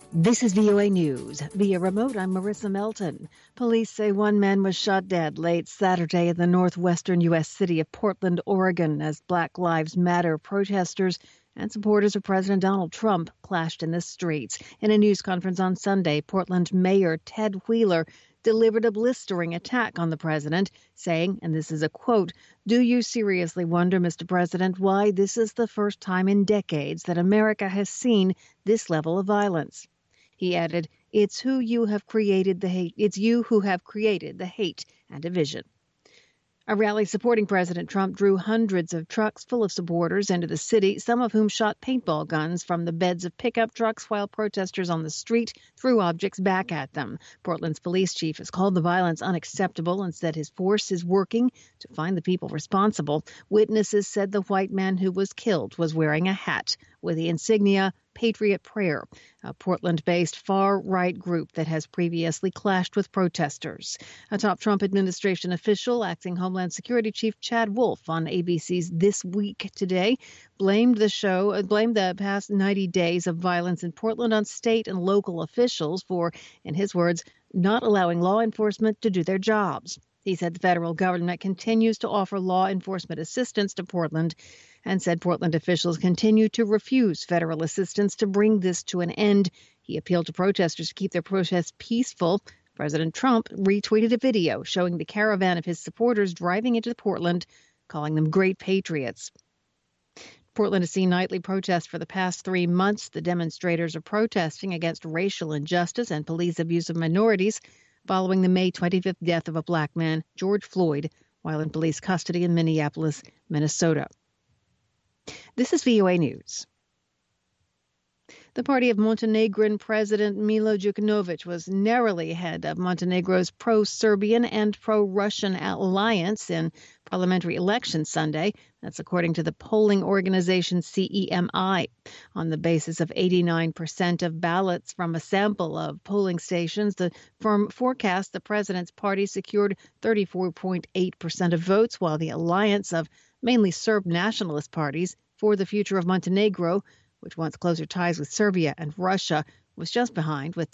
This is VOA News. Via remote, I'm Marissa Melton. Police say one man was shot dead late Saturday in the northwestern U.S. city of Portland, Oregon, as Black Lives Matter protesters and supporters of President Donald Trump clashed in the streets. In a news conference on Sunday, Portland Mayor Ted Wheeler delivered a blistering attack on the president, saying, and this is a quote, "Do you seriously wonder, Mr. President, why this is the first time in decades that America has seen this level of violence?" He added, "It's who you have created the hate. It's you who have created the hate and division." A rally supporting President Trump drew hundreds of trucks full of supporters into the city, some of whom shot paintball guns from the beds of pickup trucks while protesters on the street threw objects back at them. Portland's police chief has called the violence unacceptable and said his force is working to find the people responsible. Witnesses said the white man who was killed was wearing a hat with the insignia Patriot Prayer, a Portland-based far-right group that has previously clashed with protesters. A top Trump administration official, acting Homeland Security Chief Chad Wolf on ABC's This Week today, blamed the past 90 days of violence in Portland on state and local officials for, in his words, not allowing law enforcement to do their jobs. He said the federal government continues to offer law enforcement assistance to Portland and said Portland officials continue to refuse federal assistance to bring this to an end. He appealed to protesters to keep their protests peaceful. President Trump retweeted a video showing the caravan of his supporters driving into Portland, calling them great patriots. Portland has seen nightly protests for the past 3 months. The demonstrators are protesting against racial injustice and police abuse of minorities following the May 25th death of a black man, George Floyd, while in police custody in Minneapolis, Minnesota. This is VOA News. The party of Montenegrin President Milo Đukanović was narrowly ahead of Montenegro's pro-Serbian and pro-Russian alliance in parliamentary elections Sunday. That's according to the polling organization CEMI. On the basis of 89% of ballots from a sample of polling stations, the firm forecast the president's party secured 34.8% of votes, while the alliance of mainly Serb nationalist parties for the future of Montenegro, which wants closer ties with Serbia and Russia, was just behind with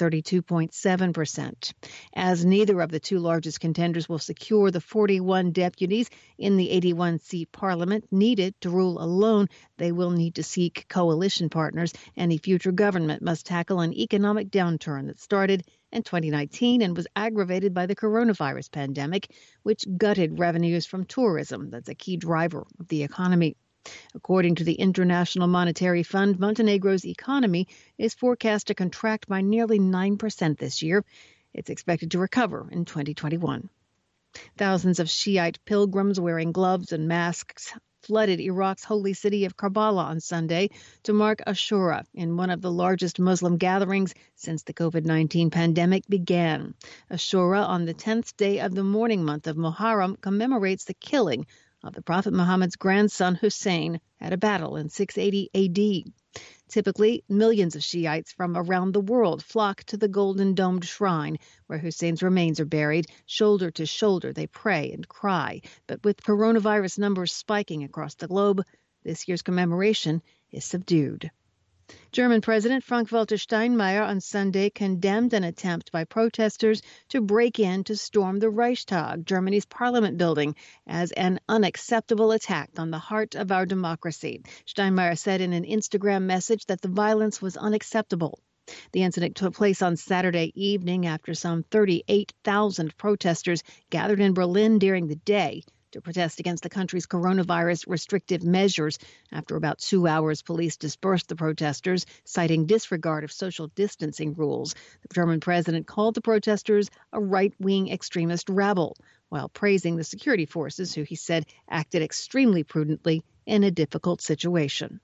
32.7%. As neither of the two largest contenders will secure the 41 deputies in the 81-seat parliament needed to rule alone, they will need to seek coalition partners. Any future government must tackle an economic downturn that started in 2019 and was aggravated by the coronavirus pandemic, which gutted revenues from tourism. That's a key driver of the economy. According to the International Monetary Fund, Montenegro's economy is forecast to contract by nearly 9% this year. It's expected to recover in 2021. Thousands of Shiite pilgrims wearing gloves and masks flooded Iraq's holy city of Karbala on Sunday to mark Ashura, in one of the largest Muslim gatherings since the COVID-19 pandemic began. Ashura, on the 10th day of the mourning month of Muharram, commemorates the killing of the Prophet Muhammad's grandson Hussein at a battle in 680 AD. Typically, millions of Shiites from around the world flock to the golden domed shrine where Hussein's remains are buried. Shoulder to shoulder, they pray and cry. But with coronavirus numbers spiking across the globe, this year's commemoration is subdued. German President Frank-Walter Steinmeier on Sunday condemned an attempt by protesters to break in to storm the Reichstag, Germany's parliament building, as an unacceptable attack on the heart of our democracy. Steinmeier said in an Instagram message that the violence was unacceptable. The incident took place on Saturday evening after some 38,000 protesters gathered in Berlin during the day to protest against the country's coronavirus restrictive measures. After about 2 hours, police dispersed the protesters, citing disregard of social distancing rules. The German president called the protesters a right-wing extremist rabble, while praising the security forces, who he said acted extremely prudently in a difficult situation.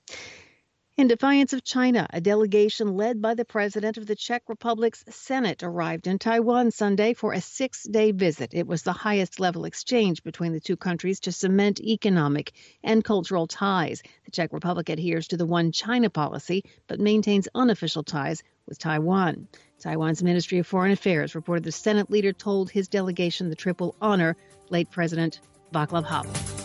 In defiance of China, a delegation led by the president of the Czech Republic's Senate arrived in Taiwan Sunday for a 6-day visit. It was the highest-level exchange between the two countries to cement economic and cultural ties. The Czech Republic adheres to the One China policy, but maintains unofficial ties with Taiwan. Taiwan's Ministry of Foreign Affairs reported the Senate leader told his delegation the trip will honor late President Václav Havel.